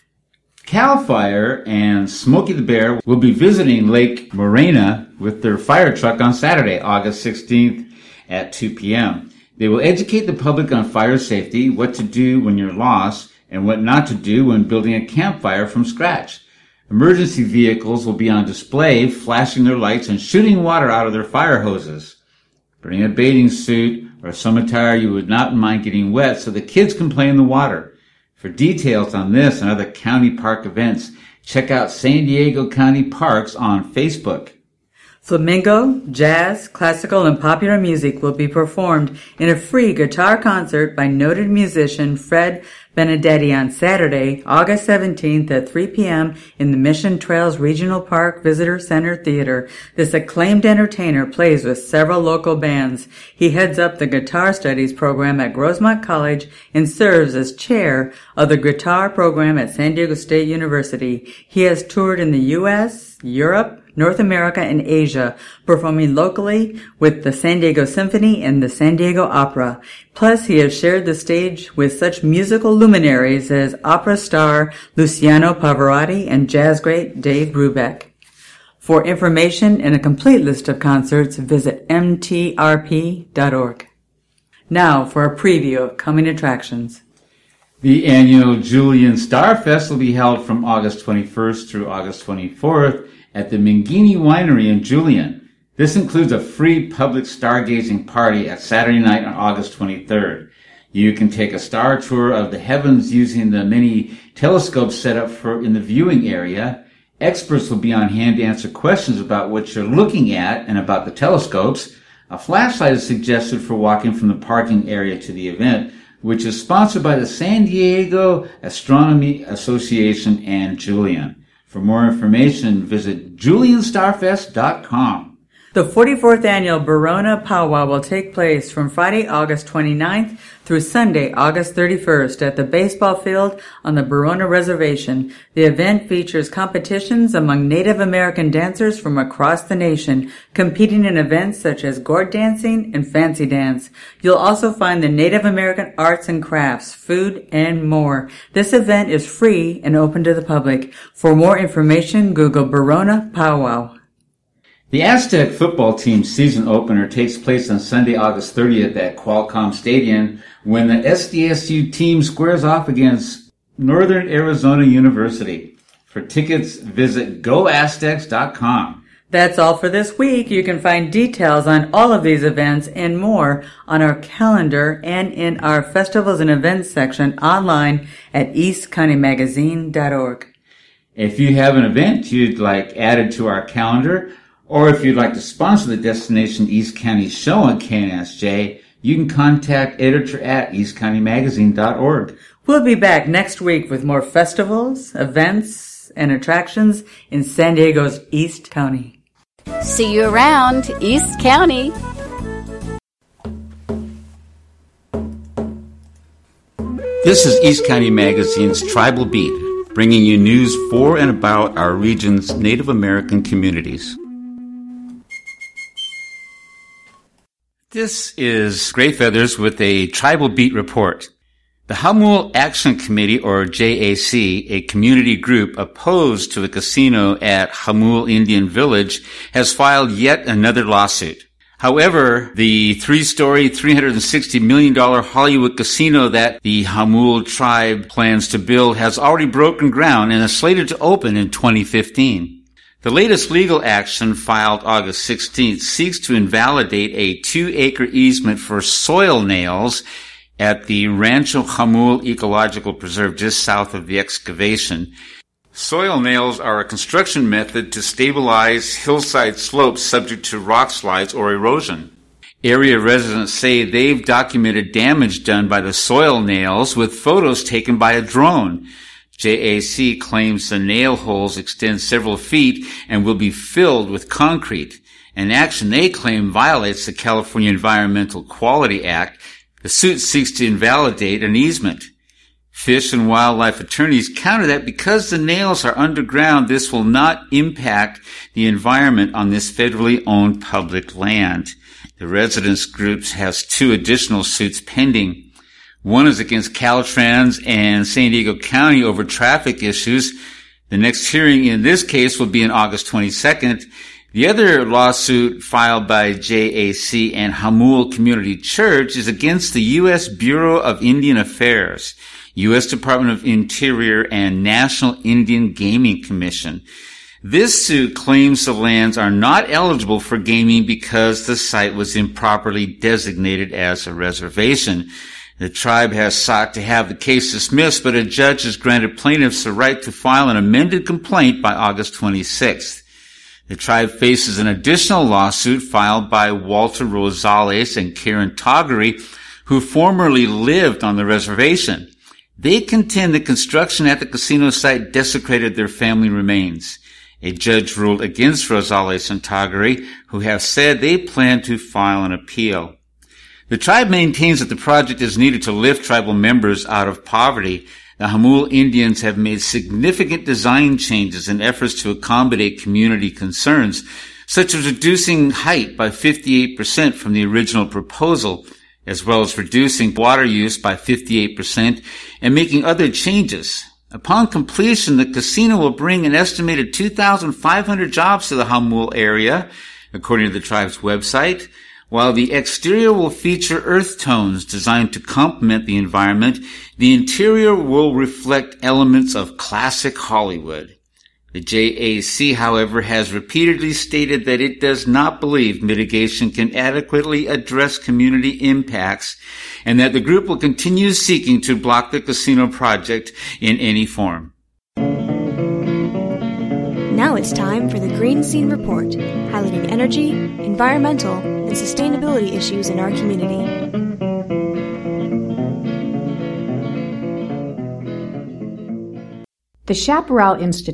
CAL FIRE and Smokey the Bear will be visiting Lake Morena with their fire truck on Saturday, August sixteenth at two p.m. They will educate the public on fire safety, what to do when you're lost, and what not to do when building a campfire from scratch. Emergency vehicles will be on display, flashing their lights and shooting water out of their fire hoses. Bring a bathing suit or some attire you would not mind getting wet so the kids can play in the water. For details on this and other county park events, check out San Diego County Parks on Facebook. Flamingo, jazz, classical, and popular music will be performed in a free guitar concert by noted musician Fred Benedetti on Saturday, August seventeenth at three p.m. in the Mission Trails Regional Park Visitor Center Theater. This acclaimed entertainer plays with several local bands. He heads up the guitar studies program at Rosemont College and serves as chair of the guitar program at San Diego State University. He has toured in the U S, Europe, North America, and Asia, performing locally with the San Diego Symphony and the San Diego Opera. Plus, he has shared the stage with such musical luminaries as opera star Luciano Pavarotti and jazz great Dave Brubeck. For information and a complete list of concerts, visit m t r p dot org. Now for a preview of coming attractions. The annual Julian Starfest will be held from August twenty-first through August twenty-fourth at the Mangini Winery in Julian. This includes a free public stargazing party at Saturday night on August twenty-third. You can take a star tour of the heavens using the many telescopes set up for in the viewing area. Experts will be on hand to answer questions about what you're looking at and about the telescopes. A flashlight is suggested for walking from the parking area to the event, which is sponsored by the San Diego Astronomy Association and Julian. For more information, visit julian starfest dot com. The forty-fourth Annual Barona Powwow will take place from Friday, August twenty-ninth through Sunday, August thirty-first at the baseball field on the Barona Reservation. The event features competitions among Native American dancers from across the nation, competing in events such as gourd dancing and fancy dance. You'll also find the Native American arts and crafts, food, and more. This event is free and open to the public. For more information, Google Barona Powwow. The Aztec football team's season opener takes place on Sunday, August thirtieth at Qualcomm Stadium when the S D S U team squares off against Northern Arizona University. For tickets, visit go aztecs dot com. That's all for this week. You can find details on all of these events and more on our calendar and in our festivals and events section online at east county magazine dot org. If you have an event you'd like added to our calendar, or if you'd like to sponsor the Destination East County show on K N S J, you can contact editor at east county magazine dot org. We'll be back next week with more festivals, events, and attractions in San Diego's East County. See you around East County. This is East County Magazine's Tribal Beat, bringing you news for and about our region's Native American communities. This is Gray Feathers with a Tribal Beat report. The Hamul Action Committee, or J A C, a community group opposed to a casino at Hamul Indian Village, has filed yet another lawsuit. However, the three-story, three hundred sixty million dollars Hollywood casino that the Hamul tribe plans to build has already broken ground and is slated to open in twenty fifteen. The latest legal action, filed August sixteenth, seeks to invalidate a two-acre easement for soil nails at the Rancho Hamul Ecological Preserve just south of the excavation. Soil nails are a construction method to stabilize hillside slopes subject to rock slides or erosion. Area residents say they've documented damage done by the soil nails with photos taken by a drone. J A C claims the nail holes extend several feet and will be filled with concrete, an action they claim violates the California Environmental Quality Act. The suit seeks to invalidate an easement. Fish and wildlife attorneys counter that because the nails are underground, this will not impact the environment on this federally owned public land. The residents groups has two additional suits pending. One is against Caltrans and San Diego County over traffic issues. The next hearing in this case will be on August twenty-second. The other lawsuit filed by J A C and Hamul Community Church is against the U S Bureau of Indian Affairs, U S Department of Interior, and National Indian Gaming Commission. This suit claims the lands are not eligible for gaming because the site was improperly designated as a reservation. The tribe has sought to have the case dismissed, but a judge has granted plaintiffs the right to file an amended complaint by August twenty-sixth. The tribe faces an additional lawsuit filed by Walter Rosales and Karen Toggery, who formerly lived on the reservation. They contend the construction at the casino site desecrated their family remains. A judge ruled against Rosales and Toggery, who have said they plan to file an appeal. The tribe maintains that the project is needed to lift tribal members out of poverty. The Hamul Indians have made significant design changes in efforts to accommodate community concerns, such as reducing height by fifty-eight percent from the original proposal, as well as reducing water use by fifty-eight percent and making other changes. Upon completion, the casino will bring an estimated two thousand five hundred jobs to the Hamul area, according to the tribe's website. While the exterior will feature earth tones designed to complement the environment, the interior will reflect elements of classic Hollywood. The J A C, however, has repeatedly stated that it does not believe mitigation can adequately address community impacts and that the group will continue seeking to block the casino project in any form. Now it's time for the Green Scene Report, highlighting energy, environmental, and sustainability issues in our community. The Chaparral Institute,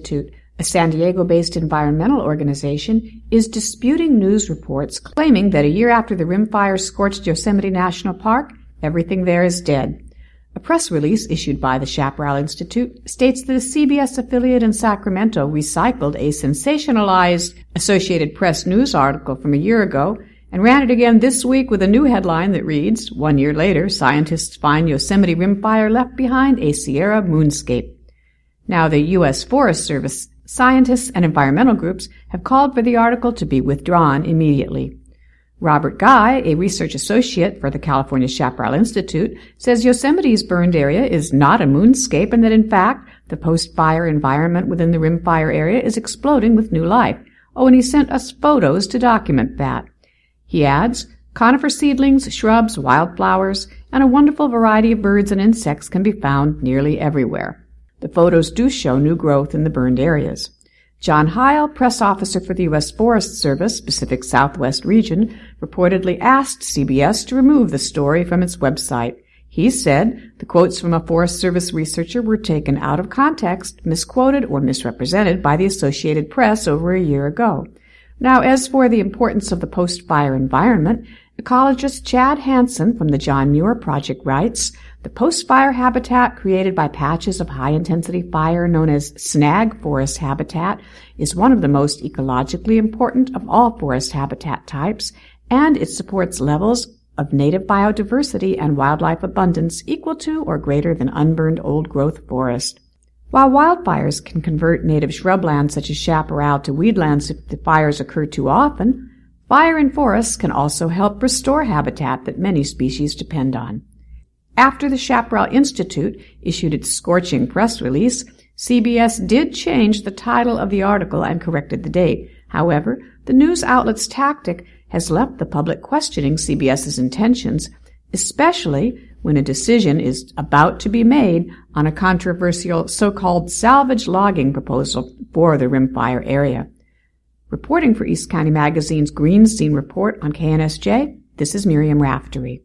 A San Diego-based environmental organization is disputing news reports claiming that a year after the rimfire scorched Yosemite National Park, everything there is dead. A press release issued by the Chaparral Institute states that a C B S affiliate in Sacramento recycled a sensationalized Associated Press news article from a year ago and ran it again this week with a new headline that reads, "One year later, scientists find Yosemite rimfire left behind a Sierra moonscape." Now, the U S Forest Service scientists and environmental groups have called for the article to be withdrawn immediately. Robert Guy, a research associate for the California Chaparral Institute, says Yosemite's burned area is not a moonscape and that, in fact, the post-fire environment within the rimfire area is exploding with new life. Oh, and he sent us photos to document that. He adds, conifer seedlings, shrubs, wildflowers, and a wonderful variety of birds and insects can be found nearly everywhere. The photos do show new growth in the burned areas. John Heil, press officer for the U S Forest Service Pacific Southwest region, reportedly asked C B S to remove the story from its website. He said the quotes from a Forest Service researcher were taken out of context, misquoted, or misrepresented by the Associated Press over a year ago. Now, as for the importance of the post-fire environment, ecologist Chad Hansen from the John Muir Project writes, the post-fire habitat created by patches of high-intensity fire known as snag forest habitat is one of the most ecologically important of all forest habitat types, and it supports levels of native biodiversity and wildlife abundance equal to or greater than unburned old-growth forest. While wildfires can convert native shrubland such as chaparral to weedlands if the fires occur too often, fire in forests can also help restore habitat that many species depend on. After the Chaparral Institute issued its scorching press release, C B S did change the title of the article and corrected the date. However, the news outlet's tactic has left the public questioning C B S's intentions, especially when a decision is about to be made on a controversial so-called salvage logging proposal for the rimfire area. Reporting for East County Magazine's Green Scene Report on K N S J, this is Miriam Raftery.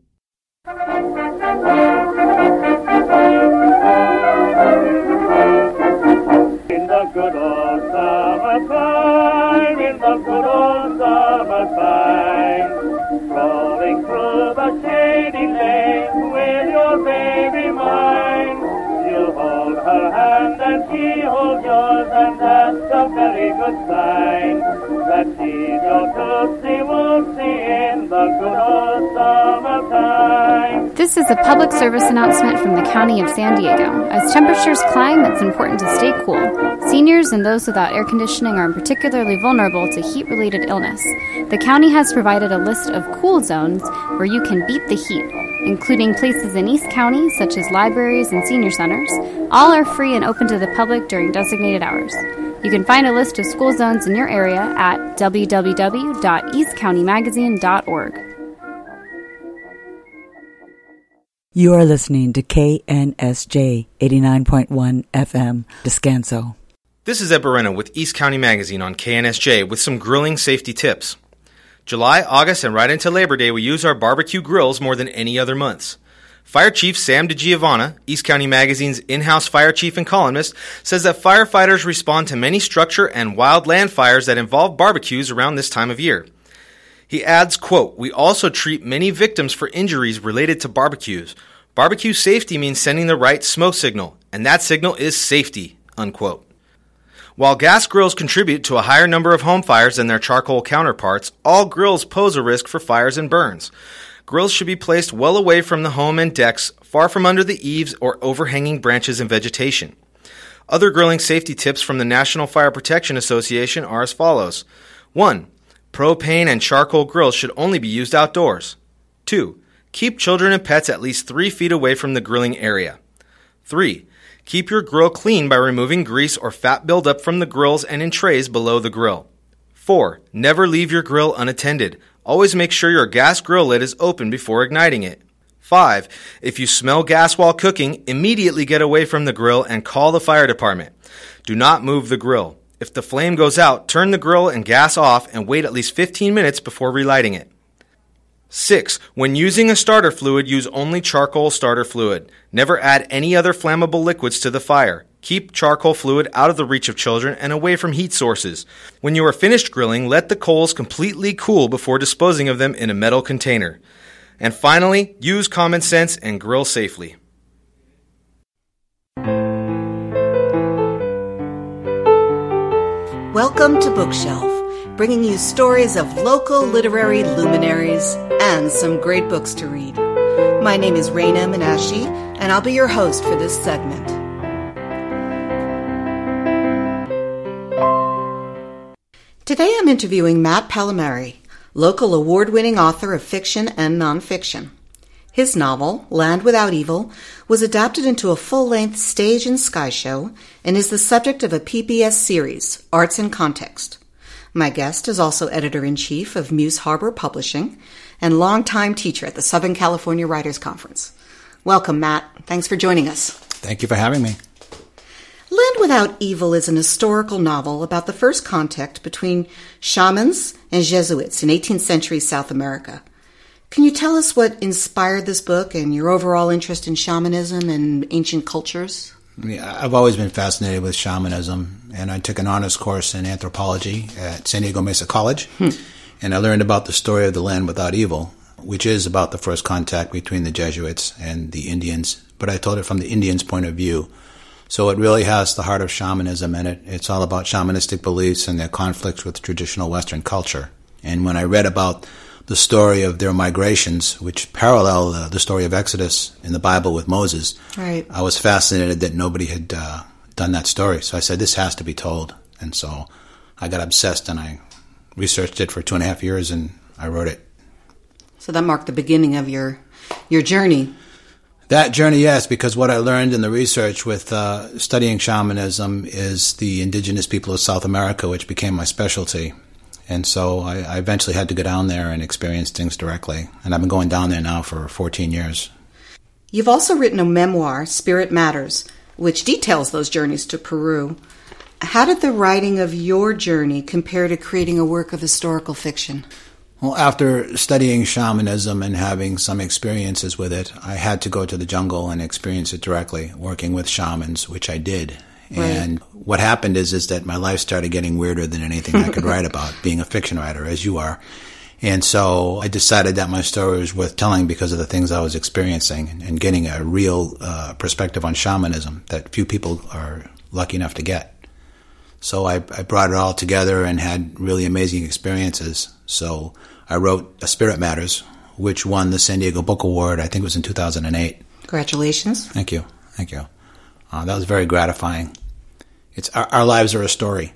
In the good old summertime, in the good old summertime, strolling through the shady lanes with your baby mine, you hold her hand and she holds yours, and that's a very good sign that she's your tootsie wootsie in the good old summertime. This is a public service announcement from the County of San Diego. As temperatures climb, it's important to stay cool. Seniors and those without air conditioning are particularly vulnerable to heat-related illness. The county has provided a list of cool zones where you can beat the heat, including places in East County such as libraries and senior centers. All are free and open to the public during designated hours. You can find a list of school zones in your area at w w w dot east county magazine dot org. You are listening to K N S J eighty-nine point one F M, Descanso. This is Ed Barrena with East County Magazine on K N S J with some grilling safety tips. July, August, and right into Labor Day, we use our barbecue grills more than any other months. Fire Chief Sam DeGiovanna, East County Magazine's in-house fire chief and columnist, says that firefighters respond to many structure and wild land fires that involve barbecues around this time of year. He adds, quote, "We also treat many victims for injuries related to barbecues. Barbecue safety means sending the right smoke signal, and that signal is safety," unquote. While gas grills contribute to a higher number of home fires than their charcoal counterparts, all grills pose a risk for fires and burns. Grills should be placed well away from the home and decks, far from under the eaves or overhanging branches and vegetation. Other grilling safety tips from the National Fire Protection Association are as follows. one. Propane and charcoal grills should only be used outdoors. two. Keep children and pets at least three feet away from the grilling area. three. Keep your grill clean by removing grease or fat buildup from the grills and in trays below the grill. four. Never leave your grill unattended. Always make sure your gas grill lid is open before igniting it. five. If you smell gas while cooking, immediately get away from the grill and call the fire department. Do not move the grill. If the flame goes out, turn the grill and gas off and wait at least fifteen minutes before relighting it. six. When using a starter fluid, use only charcoal starter fluid. Never add any other flammable liquids to the fire. Keep charcoal fluid out of the reach of children and away from heat sources. When you are finished grilling, let the coals completely cool before disposing of them in a metal container. And finally, use common sense and grill safely. Welcome to Bookshelf, bringing you stories of local literary luminaries and some great books to read. My name is Raina Menashe, and I'll be your host for this segment. Today I'm interviewing Matt Palmieri, local award-winning author of fiction and nonfiction. His novel, Land Without Evil, was adapted into a full-length stage and sky show and is the subject of a P B S series, Arts in Context. My guest is also editor-in-chief of Muse Harbor Publishing and longtime teacher at the Southern California Writers Conference. Welcome, Matt. Thanks for joining us. Thank you for having me. Land Without Evil is an historical novel about the first contact between shamans and Jesuits in eighteenth century South America. Can you tell us what inspired this book and your overall interest in shamanism and ancient cultures? Yeah, I've always been fascinated with shamanism, and I took an honors course in anthropology at San Diego Mesa College, hmm. and I learned about the story of the Land Without Evil, which is about the first contact between the Jesuits and the Indians, but I told it from the Indians' point of view. So it really has the heart of shamanism in it. It's all about shamanistic beliefs and their conflicts with traditional Western culture. And when I read about the story of their migrations, which parallel uh, the story of Exodus in the Bible with Moses, right. I was fascinated that nobody had uh, done that story. So I said, this has to be told. And so I got obsessed and I researched it for two and a half years and I wrote it. So that marked the beginning of your your journey. That journey, yes, because what I learned in the research with uh, studying shamanism is the indigenous people of South America, which became my specialty. And so I, I eventually had to go down there and experience things directly. And I've been going down there now for fourteen years. You've also written a memoir, Spirit Matters, which details those journeys to Peru. How did the writing of your journey compare to creating a work of historical fiction? Well, after studying shamanism and having some experiences with it, I had to go to the jungle and experience it directly, working with shamans, which I did. And right. what happened is is that my life started getting weirder than anything I could write about, being a fiction writer, as you are. And so I decided that my story was worth telling because of the things I was experiencing and, and getting a real uh, perspective on shamanism that few people are lucky enough to get. So I, I brought it all together and had really amazing experiences. So I wrote A Spirit Matters, which won the San Diego Book Award, I think it was in two thousand eight. Congratulations. Thank you. Thank you. Uh, that was very gratifying. It's our, our lives are a story.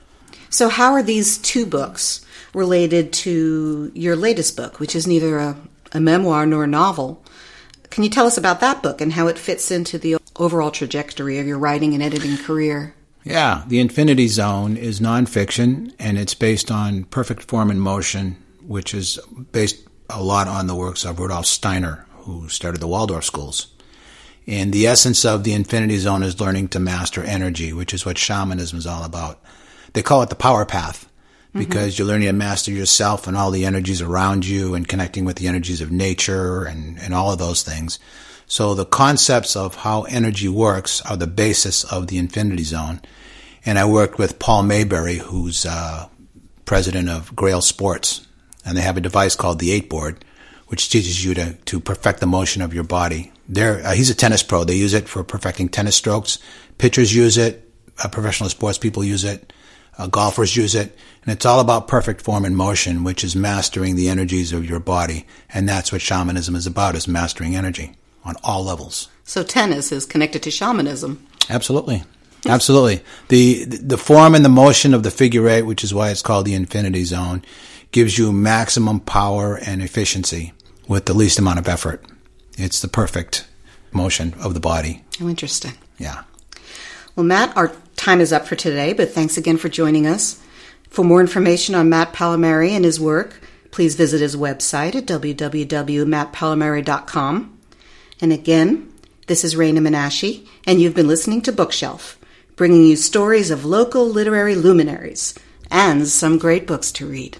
So how are these two books related to your latest book, which is neither a, a memoir nor a novel? Can you tell us about that book and how it fits into the overall trajectory of your writing and editing career? Yeah, The Infinity Zone is nonfiction, and it's based on Perfect Form and Motion, which is based a lot on the works of Rudolf Steiner, who started the Waldorf schools. And the essence of the Infinity Zone is learning to master energy, which is what shamanism is all about. They call it the power path because mm-hmm. you're learning to master yourself and all the energies around you and connecting with the energies of nature and, and all of those things. So the concepts of how energy works are the basis of the Infinity Zone. And I worked with Paul Mayberry, who's uh, president of Grail Sports, and they have a device called the eight board, which teaches you to, to perfect the motion of your body. There, uh, he's a tennis pro. They use it for perfecting tennis strokes. Pitchers use it. Uh, professional sports people use it. Uh, golfers use it. And it's all about perfect form and motion, which is mastering the energies of your body. And that's what shamanism is about, is mastering energy on all levels. So tennis is connected to shamanism. Absolutely. Absolutely. The, the form and the motion of the figure eight, which is why it's called the Infinity Zone, gives you maximum power and efficiency with the least amount of effort. It's the perfect motion of the body. Oh, interesting. Yeah. Well, Matt, our time is up for today, but thanks again for joining us. For more information on Matt Palmieri and his work, please visit his website at w w w dot matt palmieri dot com. And again, this is Raina Menashe, and you've been listening to Bookshelf, bringing you stories of local literary luminaries and some great books to read.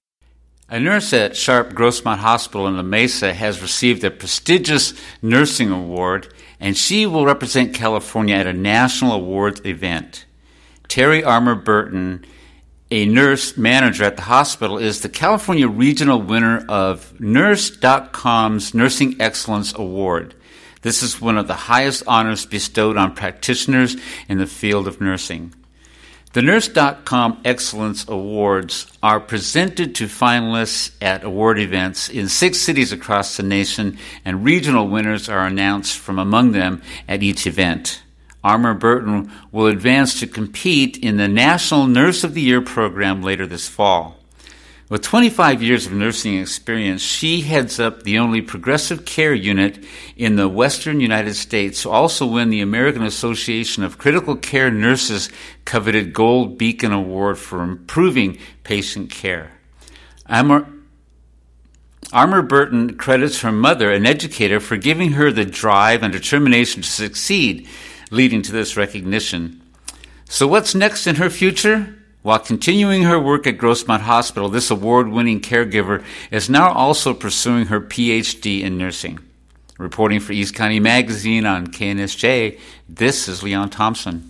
A nurse at Sharp Grossmont Hospital in La Mesa has received a prestigious nursing award and she will represent California at a national awards event. Terry Armour Burton, a nurse manager at the hospital, is the California regional winner of Nurse dot com's Nursing Excellence Award. This is one of the highest honors bestowed on practitioners in the field of nursing. The Nurse dot com Excellence Awards are presented to finalists at award events in six cities across the nation, and regional winners are announced from among them at each event. Armour Burton will advance to compete in the National Nurse of the Year program later this fall. With twenty-five years of nursing experience, she heads up the only progressive care unit in the western United States to also win the American Association of Critical Care Nurses coveted Gold Beacon Award for improving patient care. Armour, Armour Burton credits her mother, an educator, for giving her the drive and determination to succeed, leading to this recognition. So what's next in her future? While continuing her work at Grossmont Hospital, this award-winning caregiver is now also pursuing her P H D in nursing. Reporting for East County Magazine on K N S J, this is Leon Thompson.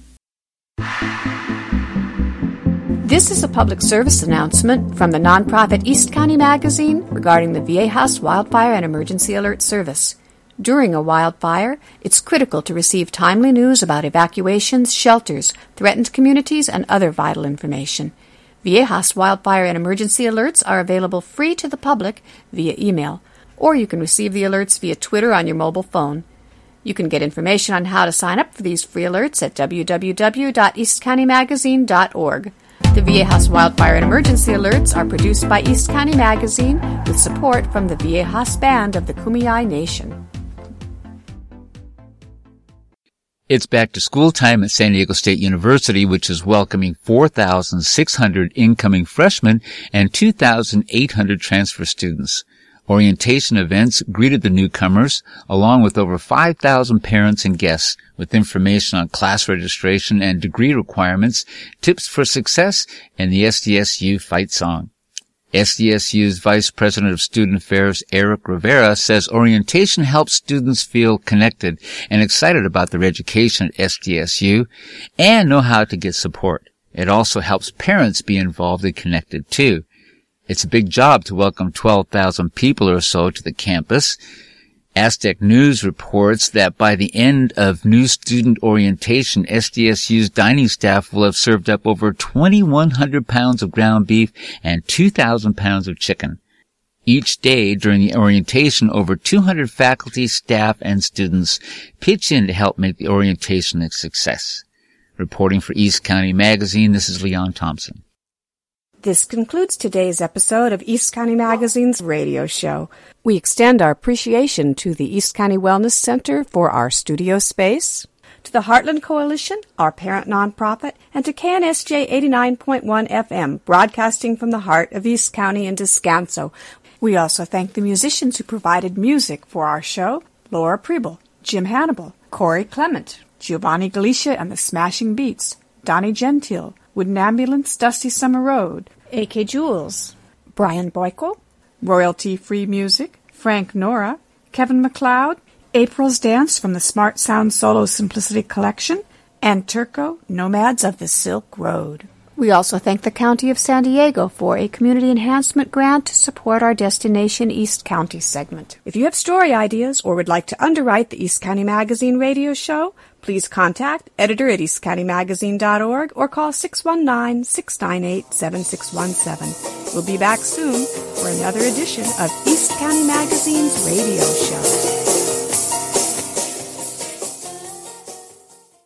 This is a public service announcement from the nonprofit East County Magazine regarding the Viejas Wildfire and Emergency Alert Service. During a wildfire, it's critical to receive timely news about evacuations, shelters, threatened communities, and other vital information. Viejas Wildfire and Emergency Alerts are available free to the public via email, or you can receive the alerts via Twitter on your mobile phone. You can get information on how to sign up for these free alerts at w w w dot east county magazine dot org. The Viejas Wildfire and Emergency Alerts are produced by East County Magazine with support from the Viejas Band of the Kumeyaay Nation. It's back to school time at San Diego State University, which is welcoming four thousand six hundred incoming freshmen and two thousand eight hundred transfer students. Orientation events greeted the newcomers, along with over five thousand parents and guests, with information on class registration and degree requirements, tips for success, and the S D S U fight song. S D S U's Vice President of Student Affairs, Eric Rivera, says orientation helps students feel connected and excited about their education at S D S U and know how to get support. It also helps parents be involved and connected, too. It's a big job to welcome twelve thousand people or so to the campus. Aztec News reports that by the end of new student orientation, S D S U's dining staff will have served up over twenty-one hundred pounds of ground beef and two thousand pounds of chicken. Each day during the orientation, over two hundred faculty, staff, and students pitch in to help make the orientation a success. Reporting for East County Magazine, this is Leon Thompson. This concludes today's episode of East County Magazine's radio show. We extend our appreciation to the East County Wellness Center for our studio space, to the Heartland Coalition, our parent nonprofit, and to K N S J eighty-nine point one F M, broadcasting from the heart of East County and Descanso. We also thank the musicians who provided music for our show: Laura Preble, Jim Hannibal, Corey Clement, Giovanni Galicia and the Smashing Beats, Donnie Gentile, Wooden Ambulance, Dusty Summer Road, A K Jules, Brian Boyko, Royalty-Free Music, Frank Nora, Kevin MacLeod, April's Dance from the Smart Sound Solo Simplicity Collection, and Turco, Nomads of the Silk Road. We also thank the County of San Diego for a community enhancement grant to support our Destination East County segment. If you have story ideas or would like to underwrite the East County Magazine radio show, please contact editor at east county magazine dot org or call six one nine, six nine eight, seven six one seven. We'll be back soon for another edition of East County Magazine's radio show.